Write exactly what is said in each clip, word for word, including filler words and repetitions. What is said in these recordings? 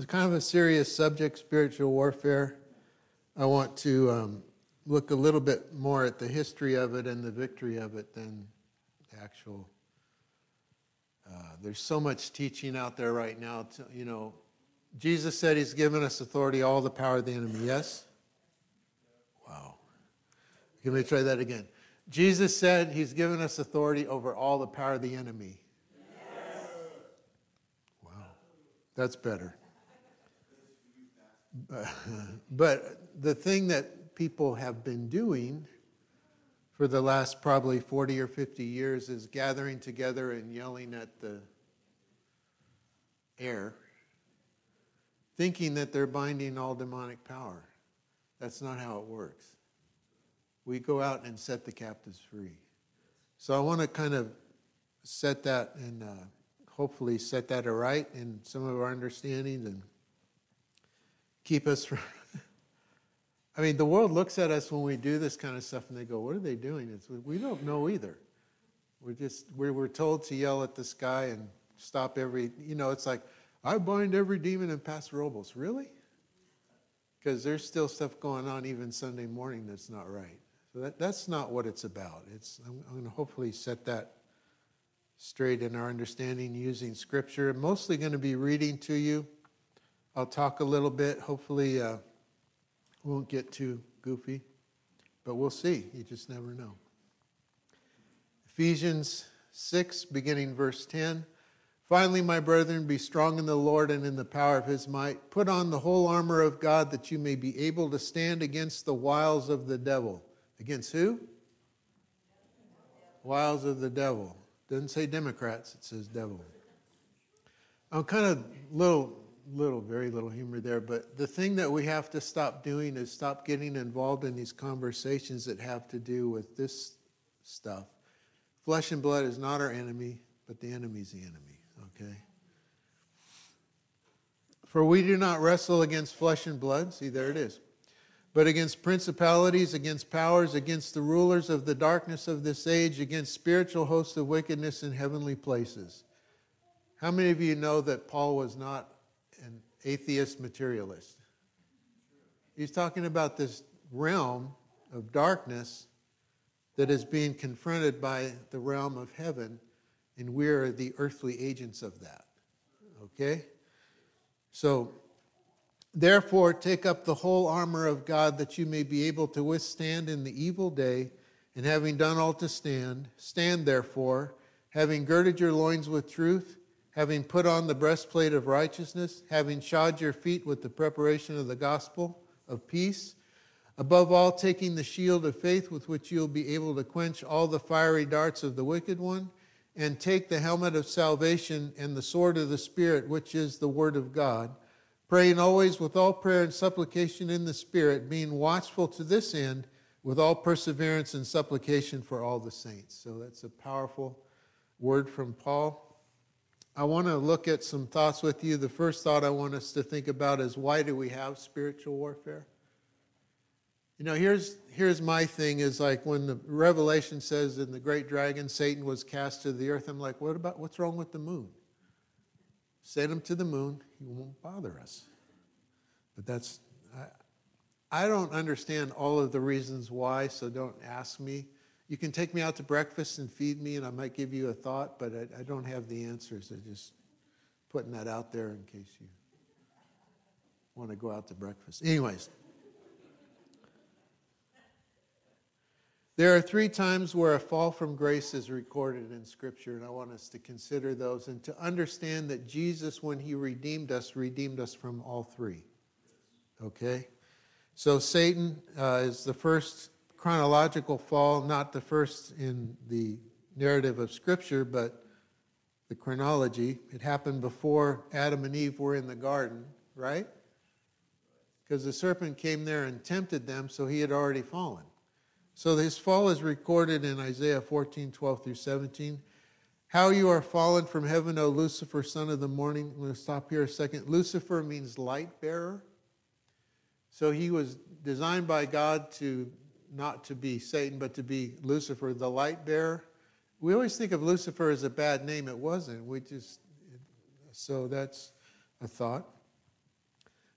It's kind of a serious subject, spiritual warfare. I want to um, look a little bit more at the history of it and the victory of it than the actual. Uh, there's so much teaching out there right now. To, you know, Jesus said he's given us authority, all the power of the enemy. Yes? Wow. Let me try that again. Jesus said he's given us authority over all the power of the enemy. Yes. Wow. That's better. But the thing that people have been doing for the last probably forty or fifty years is gathering together and yelling at the air, thinking that they're binding all demonic power. That's not how it works. We go out and set the captives free. So I want to kind of set that and uh, hopefully set that aright in some of our understandings and keep us from... I mean, the world looks at us when we do this kind of stuff and they go, what are they doing? It's, we don't know either. We're just, we're, we're told to yell at the sky and stop every, you know, it's like, I bind every demon in Paso Robles. Really? Because there's still stuff going on even Sunday morning that's not right. So that, that's not what it's about. It's I'm, I'm going to hopefully set that straight in our understanding using Scripture. I'm mostly going to be reading to you. I'll talk a little bit. Hopefully uh, won't get too goofy, but we'll see. You just never know. Ephesians six, beginning verse ten. Finally, my brethren, be strong in the Lord and in the power of his might. Put on the whole armor of God that you may be able to stand against the wiles of the devil. Against who? Wiles of the devil. Doesn't say Democrats, it says devil. I'm kind of little, little, very little humor there, but the thing that we have to stop doing is stop getting involved in these conversations that have to do with this stuff. Flesh and blood is not our enemy, but the enemy's the enemy, okay? For we do not wrestle against flesh and blood. See, there it is. But against principalities, against powers, against the rulers of the darkness of this age, against spiritual hosts of wickedness in heavenly places. How many of you know that Paul was not an atheist materialist? He's talking about this realm of darkness that is being confronted by the realm of heaven, and we're the earthly agents of that. Okay? So, therefore, take up the whole armor of God that you may be able to withstand in the evil day, and having done all to stand, stand therefore, having girded your loins with truth, having put on the breastplate of righteousness, having shod your feet with the preparation of the gospel of peace, above all taking the shield of faith with which you will be able to quench all the fiery darts of the wicked one, and take the helmet of salvation and the sword of the Spirit, which is the word of God, praying always with all prayer and supplication in the Spirit, being watchful to this end with all perseverance and supplication for all the saints. So that's a powerful word from Paul. I want to look at some thoughts with you. The first thought I want us to think about is, why do we have spiritual warfare? You know, here's here's my thing is like when the Revelation says in the great dragon, Satan was cast to the earth, I'm like, what about, what's wrong with the moon? Send him to the moon, he won't bother us. But that's, I, I don't understand all of the reasons why, so don't ask me. You can take me out to breakfast and feed me, and I might give you a thought, but I, I don't have the answers. I'm just putting that out there in case you want to go out to breakfast. Anyways. There are three times where a fall from grace is recorded in Scripture, and I want us to consider those and to understand that Jesus, when he redeemed us, redeemed us from all three. Okay? So Satan uh, is the first chronological fall, not the first in the narrative of Scripture, but the chronology. It happened before Adam and Eve were in the garden, right? Because the serpent came there and tempted them, so he had already fallen. So his fall is recorded in Isaiah fourteen, twelve through seventeen. How you are fallen from heaven, O Lucifer, son of the morning. I'm going to stop here a second. Lucifer means light bearer. So he was designed by God to not to be Satan, but to be Lucifer, the light bearer. We always think of Lucifer as a bad name. It wasn't. We just, so that's a thought.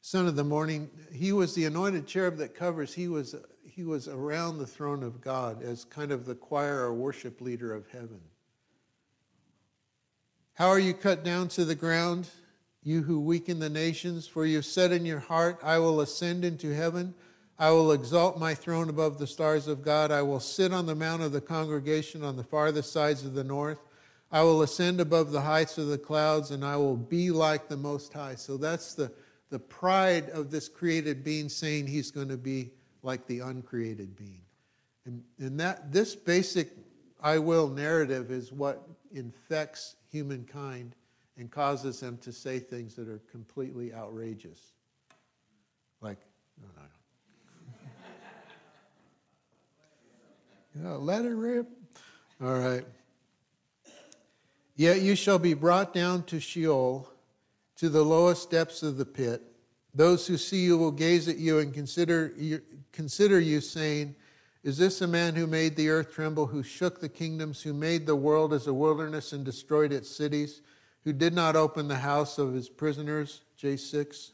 son of the morning. He was the anointed cherub that covers. He was, he was around the throne of God as kind of the choir or worship leader of heaven. How are you cut down to the ground, you who weaken the nations? For you have said in your heart, I will ascend into heaven. I will exalt my throne above the stars of God. I will sit on the mount of the congregation on the farthest sides of the north. I will ascend above the heights of the clouds, and I will be like the Most High. So that's the, the pride of this created being, saying he's going to be like the uncreated being. And, and that this basic I will narrative is what infects humankind and causes them to say things that are completely outrageous. Like, no, no, no. You know, let it rip. All right. Yet you shall be brought down to Sheol, to the lowest depths of the pit. Those who see you will gaze at you and consider you, consider you, saying, is this a man who made the earth tremble, who shook the kingdoms, who made the world as a wilderness and destroyed its cities, who did not open the house of his prisoners? J six.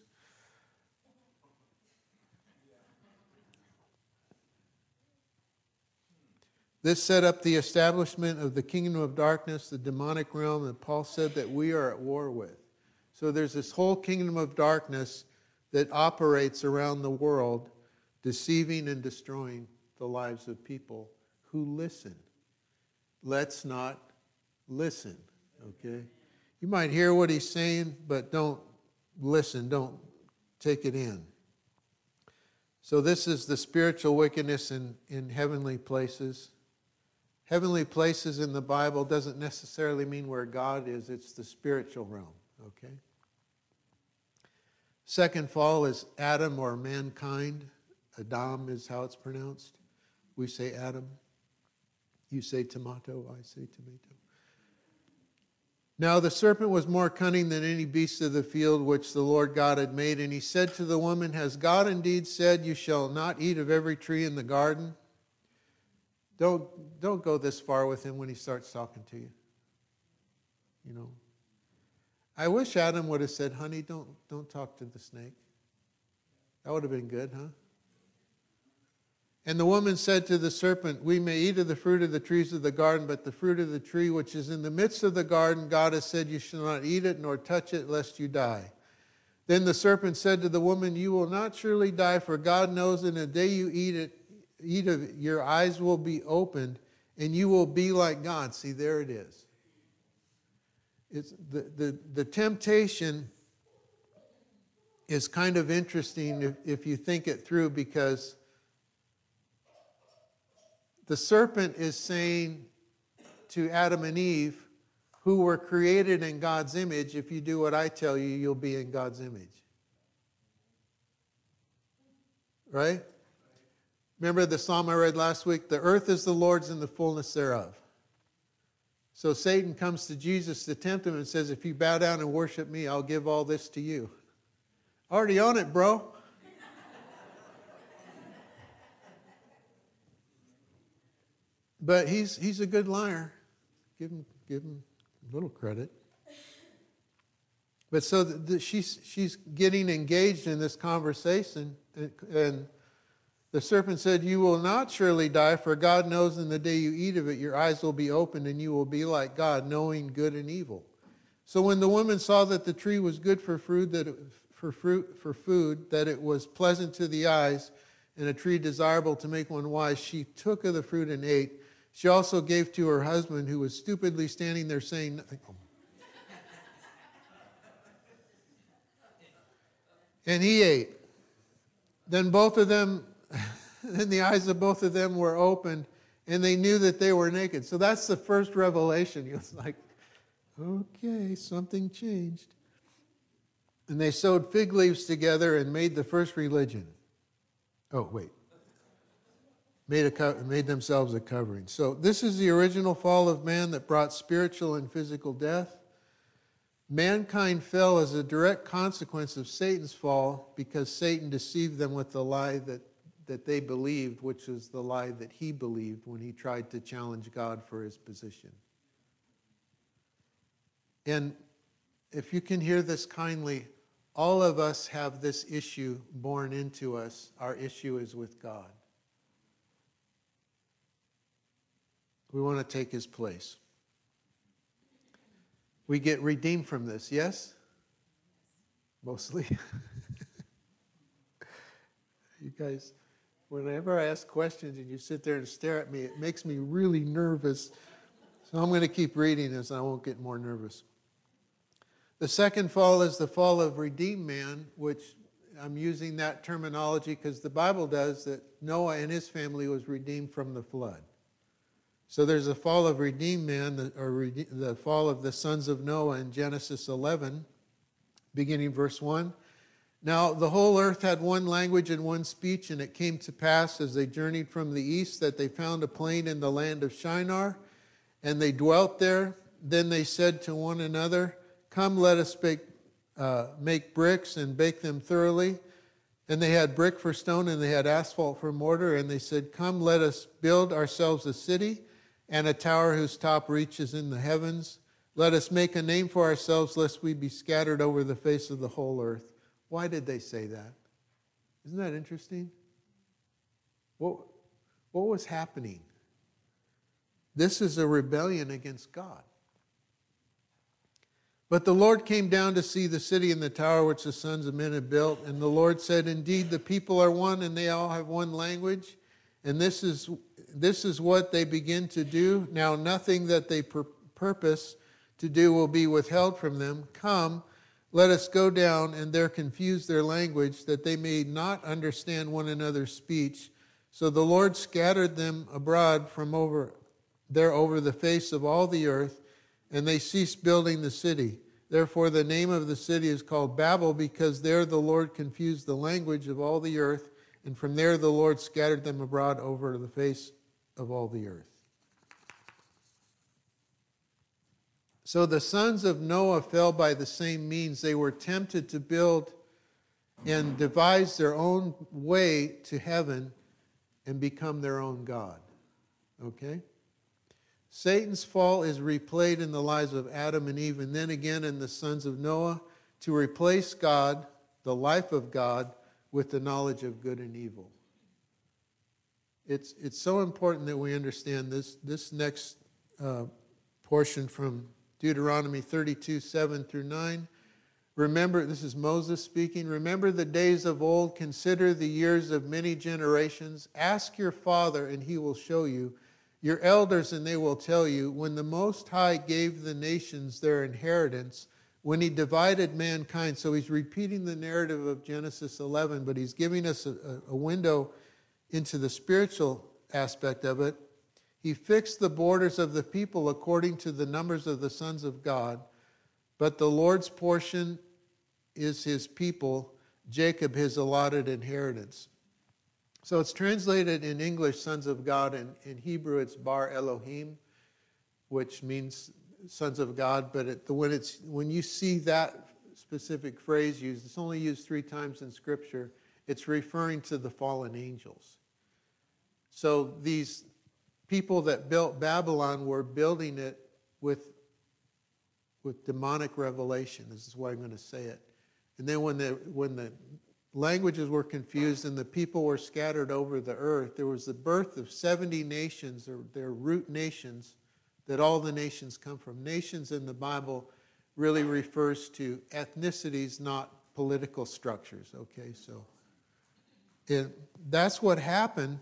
This set up the establishment of the kingdom of darkness, the demonic realm that Paul said that we are at war with. So there's this whole kingdom of darkness that operates around the world, deceiving and destroying the lives of people who listen. Let's not listen, okay? You might hear what he's saying, but don't listen, don't take it in. So this is the spiritual wickedness in, in heavenly places. Heavenly places in the Bible doesn't necessarily mean where God is. It's the spiritual realm, okay? Second fall is Adam or mankind. Adam is how it's pronounced. We say Adam. You say tomato. I say tomato. Now the serpent was more cunning than any beast of the field which the Lord God had made. And he said to the woman, has God indeed said, you shall not eat of every tree in the garden? Don't, don't go this far with him when he starts talking to you. You know. I wish Adam would have said, honey, don't, don't talk to the snake. That would have been good, huh? And the woman said to the serpent, we may eat of the fruit of the trees of the garden, but the fruit of the tree which is in the midst of the garden, God has said, you shall not eat it nor touch it, lest you die. Then the serpent said to the woman, you will not surely die, for God knows in the day you eat it, eat of it, your eyes will be opened, and you will be like God. See, there it is. It's the, the, the temptation is kind of interesting if, if you think it through, because the serpent is saying to Adam and Eve, who were created in God's image, if you do what I tell you, you'll be in God's image. Right? Remember the psalm I read last week? The earth is the Lord's and the fullness thereof. So Satan comes to Jesus to tempt him and says, if you bow down and worship me, I'll give all this to you. Already on it, bro. But he's he's a good liar. Give him give him a little credit. But so the, the, she's she's getting engaged in this conversation, and, and the serpent said, you will not surely die, for God knows in the day you eat of it, your eyes will be opened, and you will be like God, knowing good and evil. So when the woman saw that the tree was good for fruit, that it, for fruit for food, that it was pleasant to the eyes, and a tree desirable to make one wise, she took of the fruit and ate. She also gave to her husband, who was stupidly standing there saying nothing. And he ate. Then both of them, then the eyes of both of them were opened, and they knew that they were naked. So that's the first revelation. He was like, okay, something changed. And they sewed fig leaves together and made the first religion. Oh, wait. Made, a co- made themselves a covering. So this is the original fall of man that brought spiritual and physical death. Mankind fell as a direct consequence of Satan's fall because Satan deceived them with the lie that, that they believed, which was the lie that he believed when he tried to challenge God for his position. And if you can hear this kindly, all of us have this issue born into us. Our issue is with God. We want to take his place. We get redeemed from this, yes? Mostly. You guys, whenever I ask questions and you sit there and stare at me, it makes me really nervous. So I'm going to keep reading this and I won't get more nervous. The second fall is the fall of redeemed man, which I'm using that terminology because the Bible does that Noah and his family was redeemed from the flood. So there's a fall of redeemed man, or the fall of the sons of Noah in Genesis eleven, beginning verse one. Now the whole earth had one language and one speech, and it came to pass as they journeyed from the east that they found a plain in the land of Shinar, and they dwelt there. Then they said to one another, "Come, let us bake, uh, make bricks and bake them thoroughly." And they had brick for stone, and they had asphalt for mortar, and they said, "Come, let us build ourselves a city, and a tower whose top reaches in the heavens. Let us make a name for ourselves, lest we be scattered over the face of the whole earth." Why did they say that? Isn't that interesting? What, what was happening? This is a rebellion against God. But the Lord came down to see the city and the tower which the sons of men had built. And the Lord said, "Indeed, the people are one, and they all have one language. And this is this is what they begin to do. Now nothing that they pur- purpose to do will be withheld from them. Come, let us go down and there confuse their language, that they may not understand one another's speech." So the Lord scattered them abroad from over there over the face of all the earth, and they ceased building the city. Therefore the name of the city is called Babel, because there the Lord confused the language of all the earth, and from there the Lord scattered them abroad over the face of all the earth. So the sons of Noah fell by the same means. They were tempted to build and devise their own way to heaven and become their own God. Okay? Satan's fall is replayed in the lives of Adam and Eve, and then again in the sons of Noah, to replace God, the life of God, with the knowledge of good and evil. It's, it's so important that we understand this, this next uh, portion from Deuteronomy thirty-two, seven through nine. Remember, this is Moses speaking. "Remember the days of old, consider the years of many generations. Ask your father, and he will show you. Your elders, and they will tell you. When the Most High gave the nations their inheritance, when he divided mankind." So he's repeating the narrative of Genesis eleven, but he's giving us a, a window into the spiritual aspect of it. "He fixed the borders of the people according to the numbers of the sons of God. But the Lord's portion is his people, Jacob his allotted inheritance." So it's translated in English, sons of God. In, in Hebrew, it's Bar Elohim, which means sons of God. But it, the, when, it's, when you see that specific phrase used, it's only used three times in Scripture. It's referring to the fallen angels. So these people that built Babylon were building it with, with demonic revelation. This is why I'm going to say it. And then when the, when the languages were confused and the people were scattered over the earth, there was the birth of seventy nations, or their root nations, that all the nations come from. Nations in the Bible really refers to ethnicities, not political structures. Okay, so and that's what happened.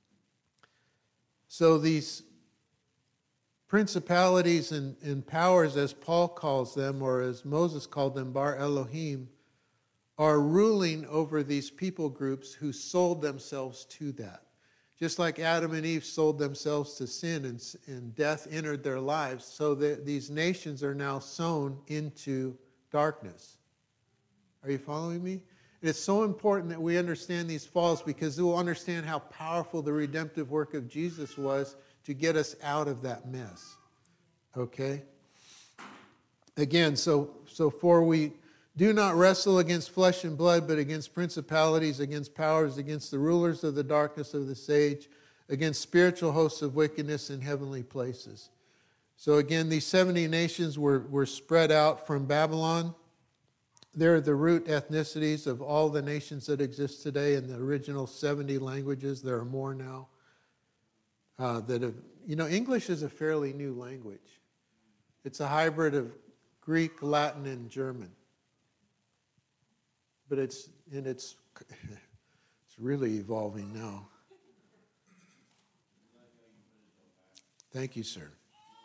So these principalities and, and powers, as Paul calls them, or as Moses called them, Bar Elohim, are ruling over these people groups who sold themselves to that. Just like Adam and Eve sold themselves to sin and, and death entered their lives, so that these nations are now sown into darkness. Are you following me? It's so important that we understand these falls, because we'll understand how powerful the redemptive work of Jesus was to get us out of that mess. Okay? Again, so, so for we do not wrestle against flesh and blood, but against principalities, against powers, against the rulers of the darkness of this age, against spiritual hosts of wickedness in heavenly places. So again, these seventy nations were, were spread out from Babylon. They're the root ethnicities of all the nations that exist today in the original seventy languages. There are more now. Uh, that have, you know, English is a fairly new language. It's a hybrid of Greek, Latin, and German. But it's, and it's, it's really evolving now. Thank you, sir.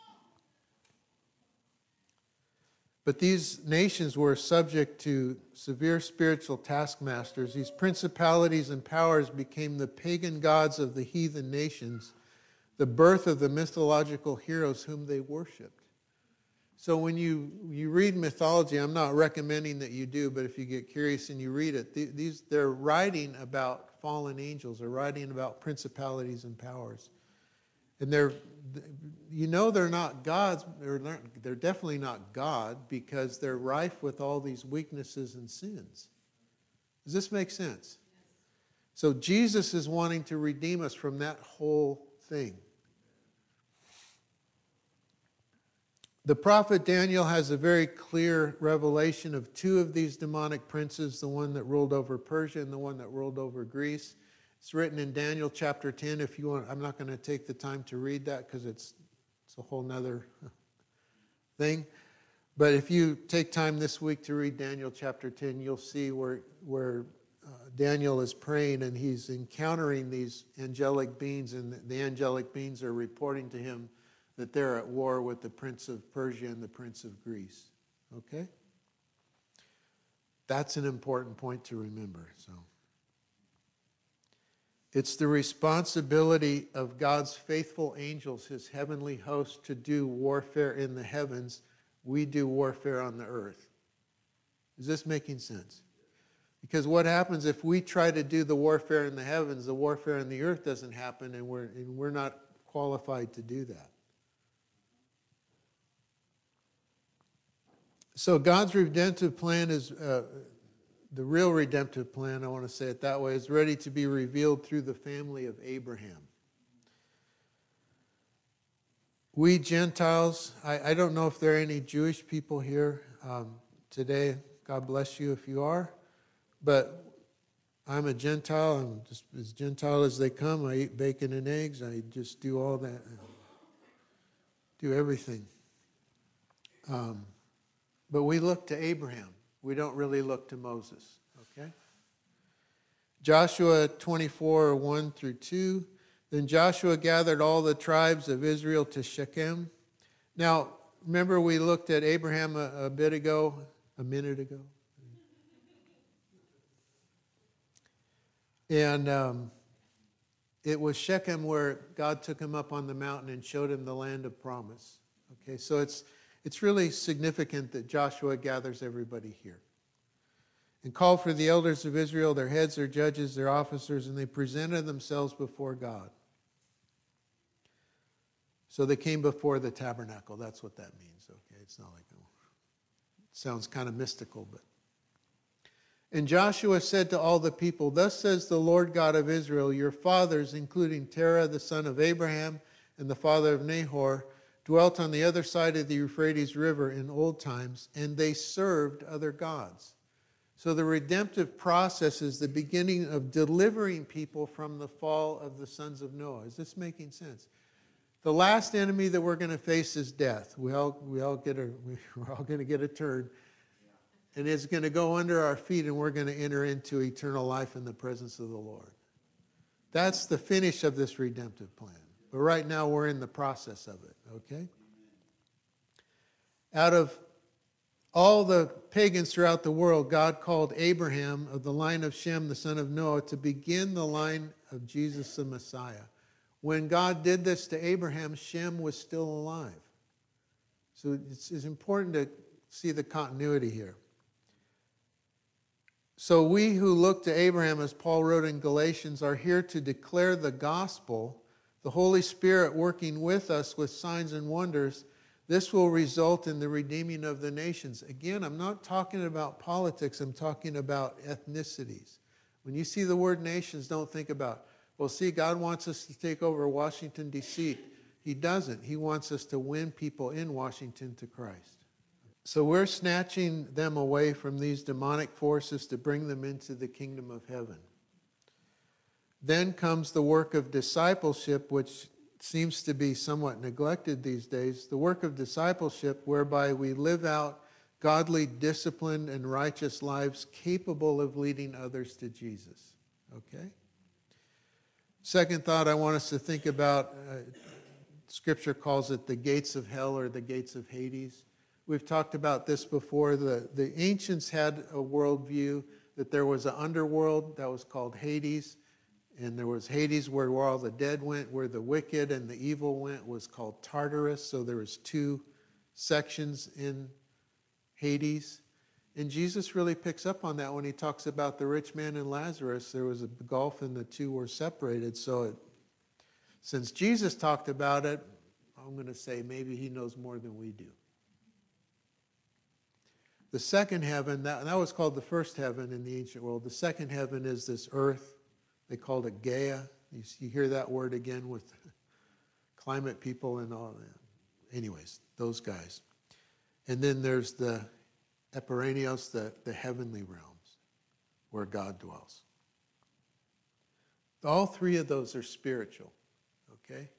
But these nations were subject to severe spiritual taskmasters. These principalities and powers became the pagan gods of the heathen nations, the birth of the mythological heroes whom they worshipped. So when you, you read mythology, I'm not recommending that you do, but if you get curious and you read it, these they're writing about fallen angels, they're writing about principalities and powers. And they're, you know they're not gods, they're, they're definitely not God because they're rife with all these weaknesses and sins. Does this make sense? So Jesus is wanting to redeem us from that whole thing. The prophet Daniel has a very clear revelation of two of these demonic princes, the one that ruled over Persia and the one that ruled over Greece. It's written in Daniel chapter ten. If you want, I'm not going to take the time to read that because it's, it's a whole nother thing. But if you take time this week to read Daniel chapter ten, you'll see where, where uh, Daniel is praying and he's encountering these angelic beings, and the, the angelic beings are reporting to him that they're at war with the prince of Persia and the prince of Greece. Okay? That's an important point to remember. So, it's the responsibility of God's faithful angels, his heavenly host, to do warfare in the heavens. We do warfare on the earth. Is this making sense? Because what happens if we try to do the warfare in the heavens, the warfare in the earth doesn't happen, and we're, and we're not qualified to do that. So God's redemptive plan is, uh, the real redemptive plan, I want to say it that way, is ready to be revealed through the family of Abraham. We Gentiles, I, I don't know if there are any Jewish people here um, today. God bless you if you are. But I'm a Gentile. I'm just as Gentile as they come. I eat bacon and eggs. I just do all that. Do everything. Um, but we look to Abraham. We don't really look to Moses. Okay? Joshua twenty-four, one through two. Then Joshua gathered all the tribes of Israel to Shechem. Now, remember we looked at Abraham a, a bit ago, a minute ago. And um, it was Shechem where God took him up on the mountain and showed him the land of promise. Okay, so it's it's really significant that Joshua gathers everybody here. And called for the elders of Israel, their heads, their judges, their officers, and they presented themselves before God. So they came before the tabernacle. That's what that means. Okay, it's not like, oh, it sounds kind of mystical, but. And Joshua said to all the people, "Thus says the Lord God of Israel, your fathers, including Terah, the son of Abraham, and the father of Nahor, dwelt on the other side of the Euphrates River in old times, and they served other gods." So the redemptive process is the beginning of delivering people from the fall of the sons of Noah. Is this making sense? The last enemy that we're going to face is death. We all, we all get a, we're all going to get a turn. And it's going to go under our feet, and we're going to enter into eternal life in the presence of the Lord. That's the finish of this redemptive plan. But right now, we're in the process of it, okay? Out of all the pagans throughout the world, God called Abraham of the line of Shem, the son of Noah, to begin the line of Jesus the Messiah. When God did this to Abraham, Shem was still alive. So it's, it's important to see the continuity here. So we who look to Abraham, as Paul wrote in Galatians, are here to declare the gospel, the Holy Spirit working with us with signs and wonders. This will result in the redeeming of the nations. Again, I'm not talking about politics. I'm talking about ethnicities. When you see the word nations, don't think about, well, see, God wants us to take over Washington, D C He doesn't. He wants us to win people in Washington to Christ. So we're snatching them away from these demonic forces to bring them into the kingdom of heaven. Then comes the work of discipleship, which seems to be somewhat neglected these days. The work of discipleship whereby we live out godly, disciplined, and righteous lives capable of leading others to Jesus. Okay? Second thought I want us to think about, uh, Scripture calls it the gates of hell or the gates of Hades. We've talked about this before. The, the ancients had a worldview that there was an underworld that was called Hades, and there was Hades where, where all the dead went, where the wicked and the evil went was called Tartarus. So there was two sections in Hades. And Jesus really picks up on that when he talks about the rich man and Lazarus. There was a gulf and the two were separated. So it, since Jesus talked about it, I'm going to say maybe he knows more than we do. The second heaven, that, that was called the first heaven in the ancient world. The second heaven is this earth. They called it Gaia. You, you hear that word again with climate people and all that. Anyways, those guys. And then there's the Eperanios, the, the heavenly realms, where God dwells. All three of those are spiritual, okay?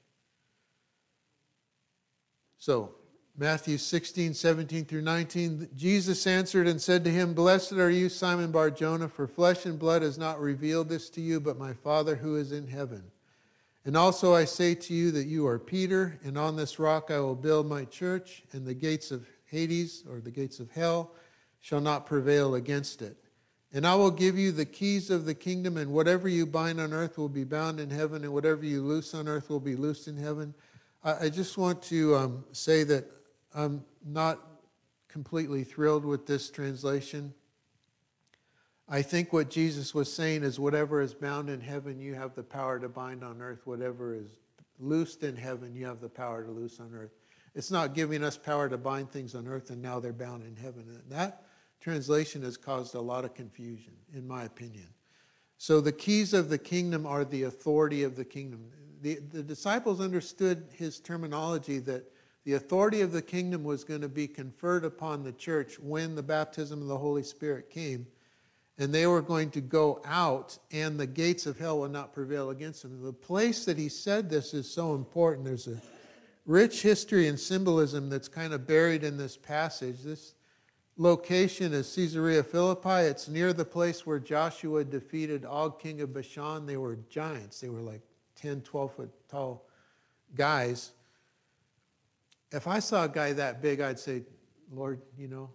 So, Matthew sixteen, seventeen through nineteen, Jesus answered and said to him, "Blessed are you, Simon Bar-Jonah, for flesh and blood has not revealed this to you, but my Father who is in heaven. And also I say to you that you are Peter, and on this rock I will build my church, and the gates of Hades, or the gates of hell, shall not prevail against it. And I will give you the keys of the kingdom, and whatever you bind on earth will be bound in heaven, and whatever you loose on earth will be loosed in heaven." I, I just want to um, say that I'm not completely thrilled with this translation. I think what Jesus was saying is whatever is bound in heaven, you have the power to bind on earth. Whatever is loosed in heaven, you have the power to loose on earth. It's not giving us power to bind things on earth and now they're bound in heaven. And that translation has caused a lot of confusion, in my opinion. So the keys of the kingdom are the authority of the kingdom. The, the disciples understood his terminology that the authority of the kingdom was going to be conferred upon the church when the baptism of the Holy Spirit came. And they were going to go out, and the gates of hell would not prevail against them. The place that he said this is so important. There's a rich history and symbolism that's kind of buried in this passage. This location is Caesarea Philippi. It's near the place where Joshua defeated Og, king of Bashan. They were giants. They were like ten, twelve foot tall guys. If I saw a guy that big, I'd say, "Lord, you know,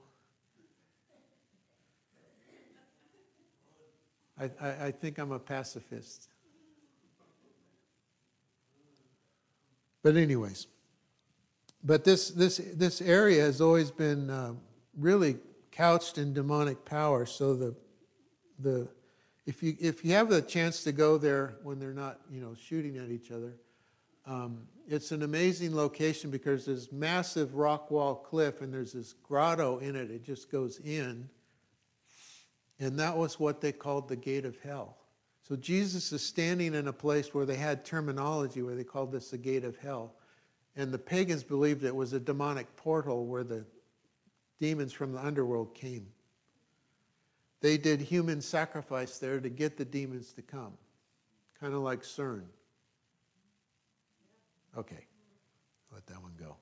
I, I, I think I'm a pacifist." But anyways, but this this this area has always been uh, really couched in demonic power. So the the if you if you have a chance to go there when they're not, you know, shooting at each other. Um, it's an amazing location because there's massive rock wall cliff and there's this grotto in it. It just goes in. And that was what they called the gate of hell. So Jesus is standing in a place where they had terminology where they called this the gate of hell. And the pagans believed it was a demonic portal where the demons from the underworld came. They did human sacrifice there to get the demons to come. Kind of like CERN. Okay, let that one go.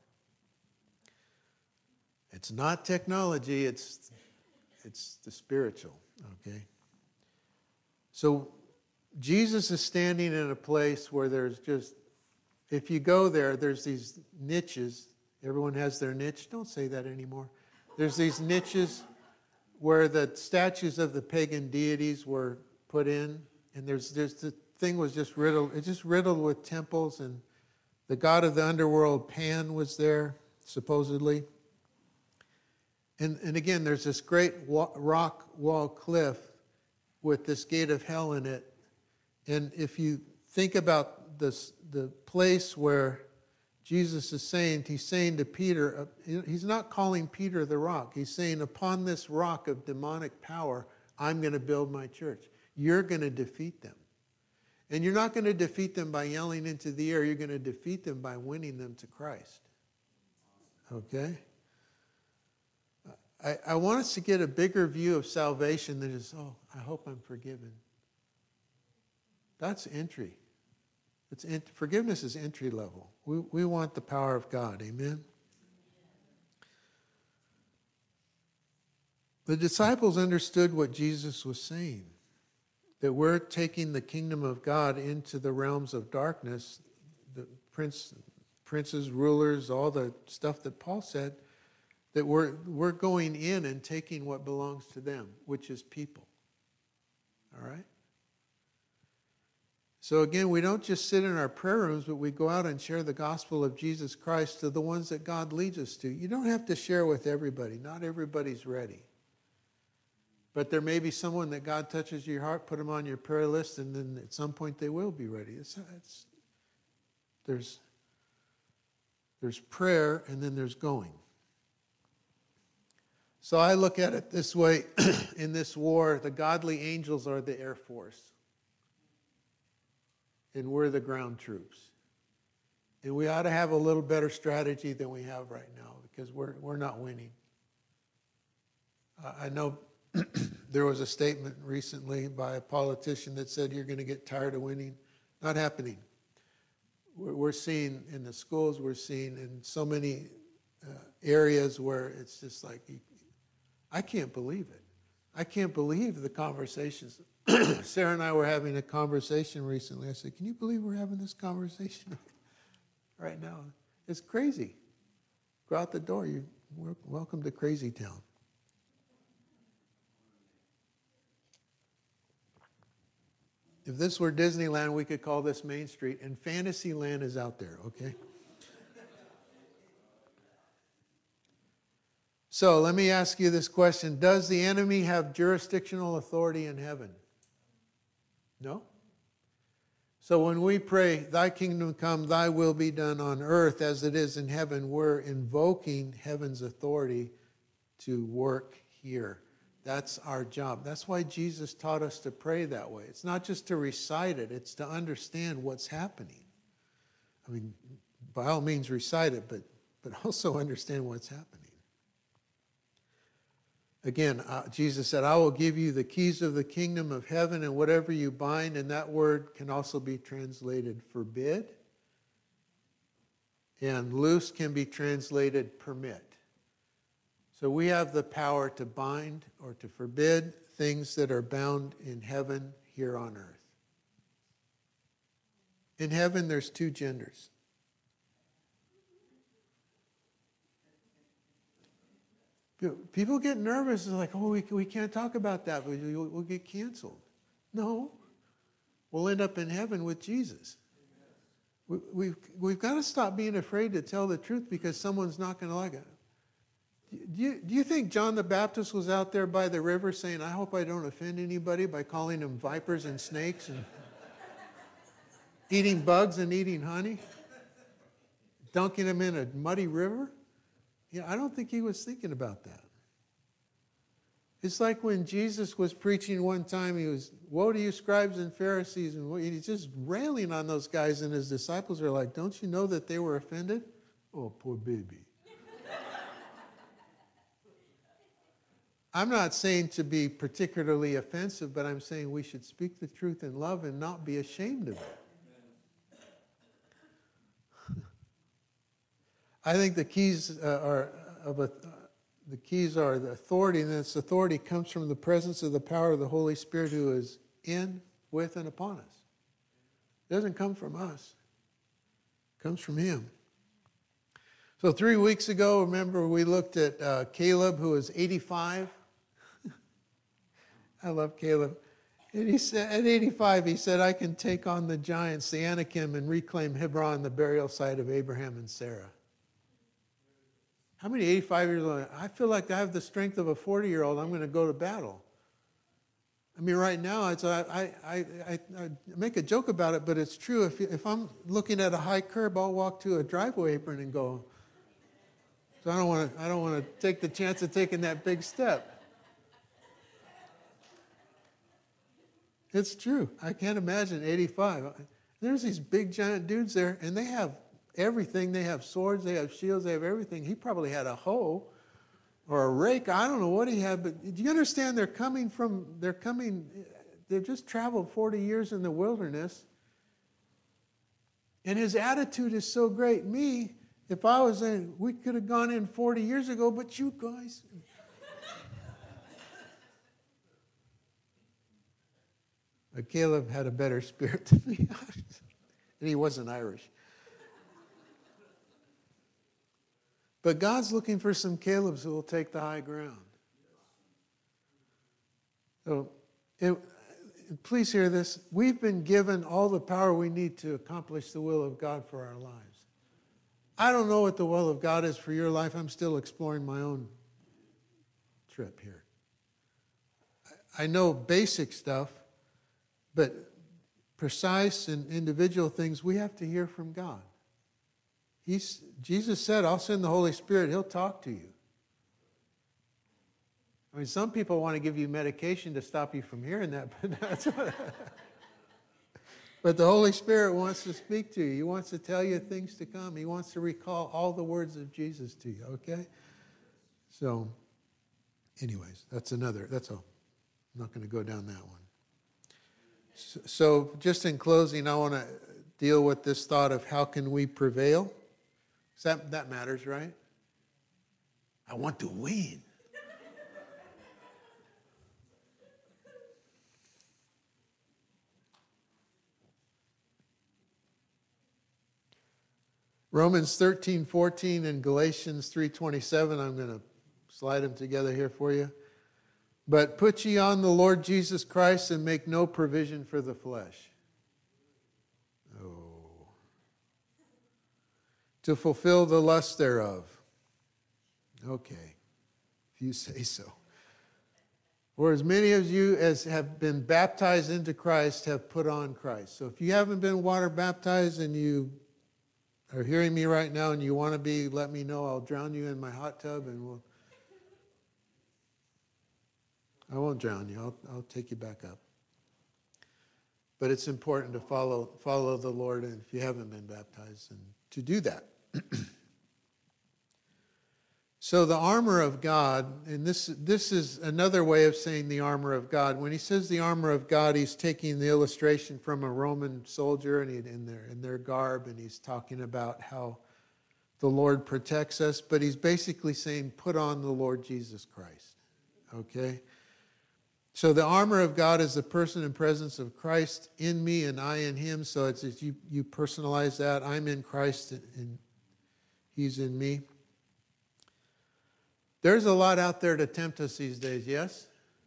It's not technology, it's it's the spiritual, okay? So Jesus is standing in a place where there's just, if you go there, there's these niches. Everyone has their niche. Don't say that anymore. There's these niches where the statues of the pagan deities were put in, and there's, there's the thing was just riddled, it's just riddled with temples, and the god of the underworld, Pan, was there, supposedly. And, and again, there's this great wa- rock wall cliff with this gate of hell in it. And if you think about this, the place where Jesus is saying, he's saying to Peter, uh, he's not calling Peter the rock. He's saying, upon this rock of demonic power, I'm going to build my church. You're going to defeat them. And you're not going to defeat them by yelling into the air. You're going to defeat them by winning them to Christ. Okay? Uh, I, I want us to get a bigger view of salvation than just, oh, I hope I'm forgiven. That's entry. It's ent- forgiveness is entry level. We, we want the power of God. Amen? The disciples understood what Jesus was saying, that we're taking the kingdom of God into the realms of darkness, the prince, princes, rulers, all the stuff that Paul said, that we're, we're going in and taking what belongs to them, which is people. All right? So again, we don't just sit in our prayer rooms, but we go out and share the gospel of Jesus Christ to the ones that God leads us to. You don't have to share with everybody. Not everybody's ready. But there may be someone that God touches your heart, put them on your prayer list, and then at some point they will be ready. It's, it's, there's, there's prayer, and then there's going. So I look at it this way. In this war, the godly angels are the Air Force. And we're the ground troops. And we ought to have a little better strategy than we have right now, because we're, we're not winning. Uh, I know there was a statement recently by a politician that said you're going to get tired of winning. Not happening. We're, we're seeing in the schools, we're seeing in so many uh, areas where it's just like, I can't believe it. I can't believe the conversations. Sarah and I were having a conversation recently. I said, can you believe we're having this conversation right now? It's crazy. Go out the door. You're welcome to Crazy Town. If this were Disneyland, we could call this Main Street, and Fantasyland is out there, okay? So let me ask you this question. Does the enemy have jurisdictional authority in heaven? No? So when we pray, thy kingdom come, thy will be done on earth as it is in heaven, we're invoking heaven's authority to work here. That's our job. That's why Jesus taught us to pray that way. It's not just to recite it, it's to understand what's happening. I mean, by all means recite it, but, but also understand what's happening. Again, uh, Jesus said, I will give you the keys of the kingdom of heaven, and whatever you bind, and that word can also be translated forbid, and loose can be translated permit. So we have the power to bind or to forbid things that are bound in heaven here on earth. In heaven, there's two genders. People get nervous. It's like, oh, we, we can't talk about that. We'll, we'll get canceled. No. We'll end up in heaven with Jesus. We, we've, we've got to stop being afraid to tell the truth because someone's not going to like it. Do you, do you think John the Baptist was out there by the river saying, I hope I don't offend anybody by calling them vipers and snakes and eating bugs and eating honey? Dunking them in a muddy river? Yeah, I don't think he was thinking about that. It's like when Jesus was preaching one time, he was, woe to you scribes and Pharisees, and he's just railing on those guys, and his disciples are like, don't you know that they were offended? Oh, poor baby. I'm not saying to be particularly offensive, but I'm saying we should speak the truth in love and not be ashamed of it. I think the keys uh, are of a, uh, the keys are the authority, and this authority comes from the presence of the power of the Holy Spirit who is in, with, and upon us. It doesn't come from us. It comes from him. So three weeks ago, remember, we looked at uh, Caleb, who was eighty-five. I love Caleb. And he said, at eighty-five, he said, I can take on the giants, the Anakim, and reclaim Hebron, the burial site of Abraham and Sarah. How many eighty-five years old? I feel like I have the strength of a forty-year-old. I'm going to go to battle. I mean, right now, it's, I, I, I, I make a joke about it, but it's true. If, if I'm looking at a high curb, I'll walk to a driveway apron and go. So I don't want to. I don't want to take the chance of taking that big step. It's true. I can't imagine eighty-five. There's these big giant dudes there, and they have everything. They have swords, they have shields, they have everything. He probably had a hoe, or a rake. I don't know what he had, but do you understand they're coming from, they're coming, they've just traveled forty years in the wilderness. And his attitude is so great. Me, if I was in, we could have gone in forty years ago, but you guys. But Caleb had a better spirit than me. And he wasn't Irish. But God's looking for some Calebs who will take the high ground. So, it, please hear this. We've been given all the power we need to accomplish the will of God for our lives. I don't know what the will of God is for your life. I'm still exploring my own trip here. I know basic stuff, but precise and individual things we have to hear from God. He's, Jesus said, I'll send the Holy Spirit. He'll talk to you. I mean, some people want to give you medication to stop you from hearing that, but that's what, but the Holy Spirit wants to speak to you. He wants to tell you things to come. He wants to recall all the words of Jesus to you, okay? So, anyways, that's another, that's all. I'm not going to go down that one. So, so just in closing, I want to deal with this thought of how can we prevail? That, that matters, right? I want to win. Romans thirteen fourteen and Galatians three twenty-seven, I'm going to slide them together here for you. But put ye on the Lord Jesus Christ and make no provision for the flesh. Oh. To fulfill the lust thereof. Okay, if you say so. For as many of you as have been baptized into Christ have put on Christ. So if you haven't been water baptized and you are hearing me right now and you want to be, let me know. I'll drown you in my hot tub and we'll... I won't drown you. I'll, I'll take you back up. But it's important to follow, follow the Lord, and if you haven't been baptized, and to do that. So the armor of God, and this, this is another way of saying the armor of God. When he says the armor of God, he's taking the illustration from a Roman soldier and he, in, their, in their garb, and he's talking about how the Lord protects us, but he's basically saying, put on the Lord Jesus Christ. Okay? So the armor of God is the person and presence of Christ in me and I in him. So it's, it's you, you personalize that. I'm in Christ and he's in me. There's a lot out there to tempt us these days, yes?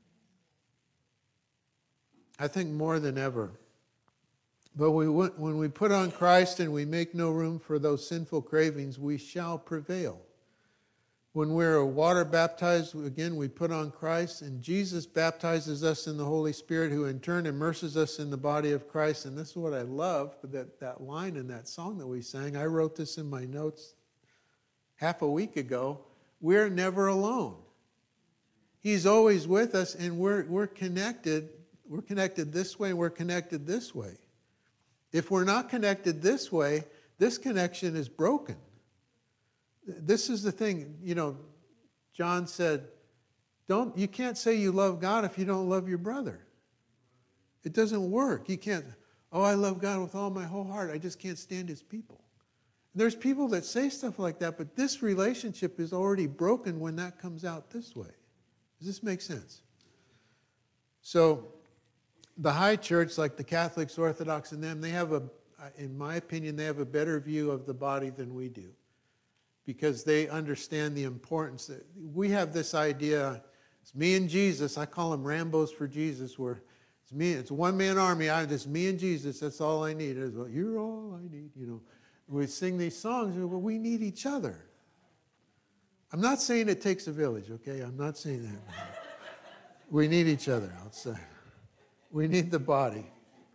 I think more than ever. But we, when we put on Christ and we make no room for those sinful cravings, we shall prevail. When we're water baptized, again, we put on Christ, and Jesus baptizes us in the Holy Spirit, who in turn immerses us in the body of Christ. And this is what I love, that, that line in that song that we sang. I wrote this in my notes half a week ago. We're never alone. He's always with us, and we're, we're connected. We're connected this way, and we're connected this way. If we're not connected this way, this connection is broken. This is the thing, you know, John said, don't, you can't say you love God if you don't love your brother. It doesn't work. You can't, oh, I love God with all my whole heart. I just can't stand his people. There's people that say stuff like that, but this relationship is already broken when that comes out this way. Does this make sense? So the high church, like the Catholics, Orthodox, and them, they have a, in my opinion, they have a better view of the body than we do, because they understand the importance. That we have this idea, it's me and Jesus. I call them Rambos for Jesus, where it's me, it's a one-man army. I just me and Jesus. That's all I need. It's, well, you're all I need. You know, we sing these songs. Well, we need each other. I'm not saying it takes a village. Okay, I'm not saying that. We need each other. I'll say, we need the body.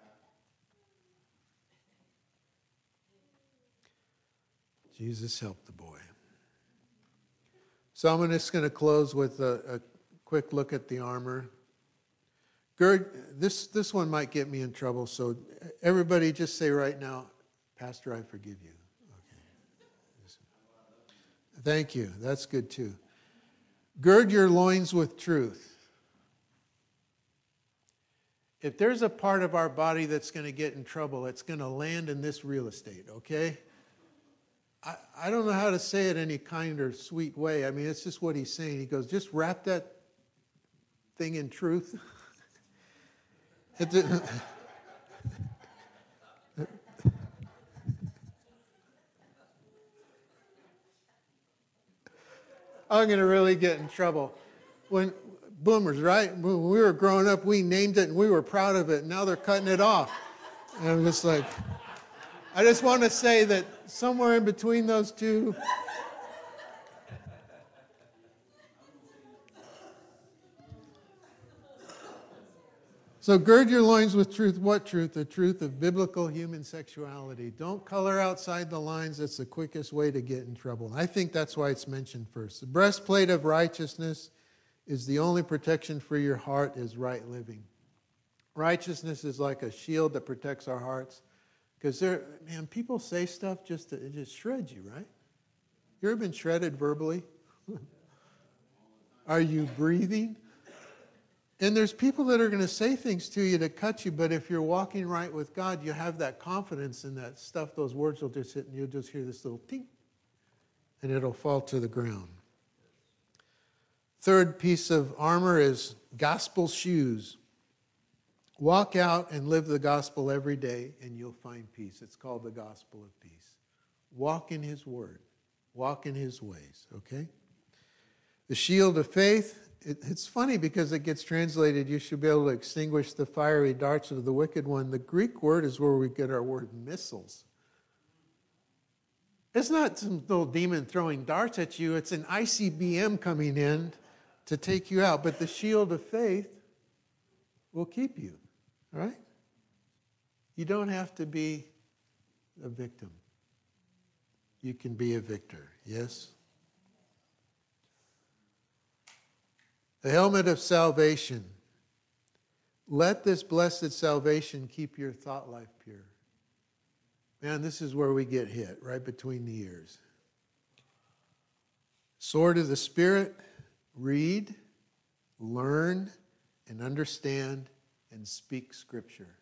Jesus help the boy. So I'm just going to close with a, a quick look at the armor. Gird, this, this one might get me in trouble, so everybody just say right now, Pastor, I forgive you. Okay. Thank you. That's good too. Gird your loins with truth. If there's a part of our body that's going to get in trouble, it's going to land in this real estate, okay? I, I don't know how to say it any kind or sweet way. I mean, it's just what he's saying. He goes, just wrap that thing in truth. It, I'm going to really get in trouble. When boomers, right? When we were growing up, we named it and we were proud of it. Now they're cutting it off. And I'm just like, I just want to say that somewhere in between those two, so gird your loins with truth. What truth? The truth of biblical human sexuality. Don't color outside the lines. That's the quickest way to get in trouble. I think that's why it's mentioned first. The breastplate of righteousness is the only protection for your heart is right living. Righteousness is like a shield that protects our hearts. Because there, man, people say stuff just to, it just shreds you, right? You ever been shredded verbally? Are you breathing? And there's people that are going to say things to you to cut you, but if you're walking right with God, you have that confidence in that stuff. Those words will just hit and you'll just hear this little ting, and it'll fall to the ground. Third piece of armor is gospel shoes. Walk out and live the gospel every day, and you'll find peace. It's called the gospel of peace. Walk in his word. Walk in his ways, okay? The shield of faith. It, it's funny because it gets translated, you should be able to extinguish the fiery darts of the wicked one. The Greek word is where we get our word missiles. It's not some little demon throwing darts at you. It's an I C B M coming in to take you out. But the shield of faith will keep you, all right? You don't have to be a victim. You can be a victor, yes? The helmet of salvation. Let this blessed salvation keep your thought life pure. Man, this is where we get hit, right between the ears. Sword of the Spirit. Read, learn, and understand, and speak Scripture.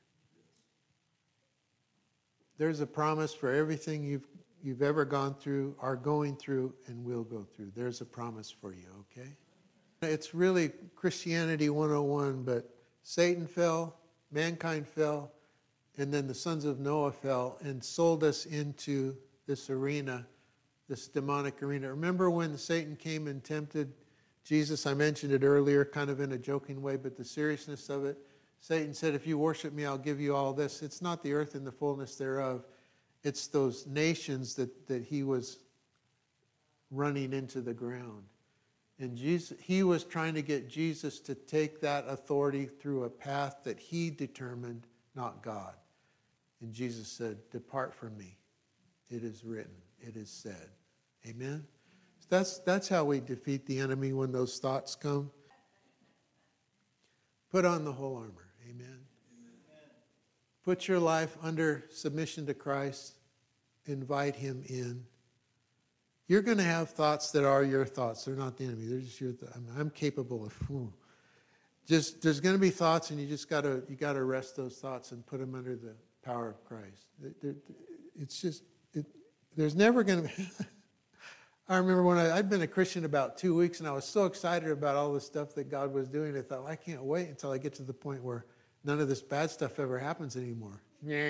There's a promise for everything you've, you've ever gone through, are going through, and will go through. There's a promise for you, okay? It's really Christianity one oh one, but Satan fell, mankind fell, and then the sons of Noah fell and sold us into this arena, this demonic arena. Remember when Satan came and tempted Jesus? I mentioned it earlier, kind of in a joking way, but the seriousness of it. Satan said, if you worship me, I'll give you all this. It's not the earth and the fullness thereof. It's those nations that, that he was running into the ground. And Jesus, he was trying to get Jesus to take that authority through a path that he determined, not God. And Jesus said, depart from me. It is written. It is said. Amen? That's, that's how we defeat the enemy when those thoughts come. Put on the whole armor. Amen? Amen. Put your life under submission to Christ. Invite him in. You're going to have thoughts that are your thoughts. They're not the enemy. They're just your th- I'm, I'm capable of. Whew. Just there's going to be thoughts, and you just got to you got to arrest those thoughts and put them under the power of Christ. It, it, it's just it, there's never going to be. I remember when I, I'd been a Christian about two weeks, and I was so excited about all the stuff that God was doing. I thought, well, I can't wait until I get to the point where none of this bad stuff ever happens anymore.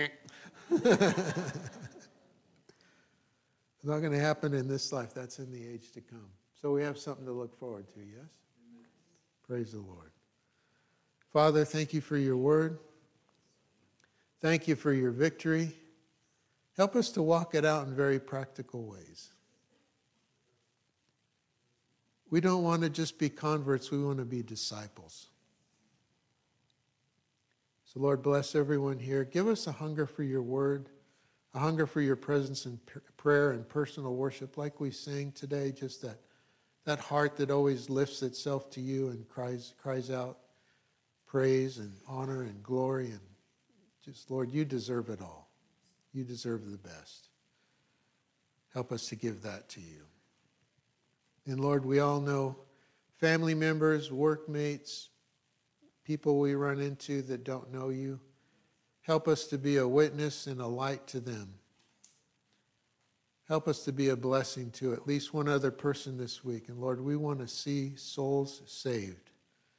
It's not going to happen in this life. That's in the age to come. So we have something to look forward to, yes? Amen. Praise the Lord. Father, thank you for your word. Thank you for your victory. Help us to walk it out in very practical ways. We don't want to just be converts. We want to be disciples. So, Lord, bless everyone here. Give us a hunger for your word. A hunger for your presence in prayer and personal worship, like we sang today, just that, that heart that always lifts itself to you and cries, cries out praise and honor and glory. And just, Lord, you deserve it all. You deserve the best. Help us to give that to you. And Lord, we all know family members, workmates, people we run into that don't know you. Help us to be a witness and a light to them. Help us to be a blessing to at least one other person this week. And Lord, we want to see souls saved,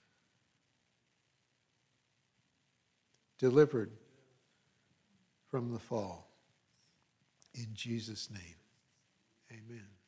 delivered from the fall. In Jesus' name, amen.